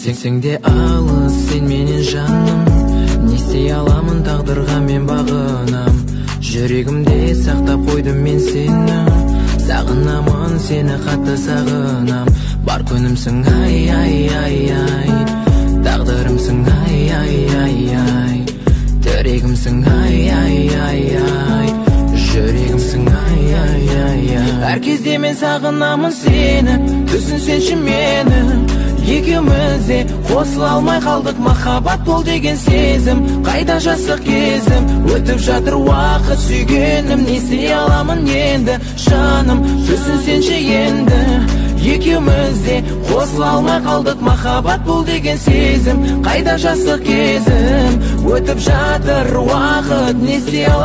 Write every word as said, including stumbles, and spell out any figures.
Сен де алыс, сен менен жаным, не істей аламын, тағдырға мен бағынам. Жүрегімде сақтап қойдым мен сені, сағынамын сені, қатты сағынам. Бар күнімсің, ай, ай, ай, ай, тағдырымсың, ай, ай, ай, ай, тірегімсің, ай, ай, ай, ай, жүрегімсің, ай, ай, ай, ай. Әр кезде мен сағынамын сені, түсінсеңші мені. Екеумізде қосыла алмай қалдық, махаббат бол деген сезім, қайда жастық кезім. Өтіп жатыр уақыт сүйгенім, не істей аламын енді, жаным, түсінсеңші енді. Екеумізде қосыла алмай қалдық, махаббат бол деген сезім, қайда жастық кезім. Өтіп жатыр уақыт, не істей аламын.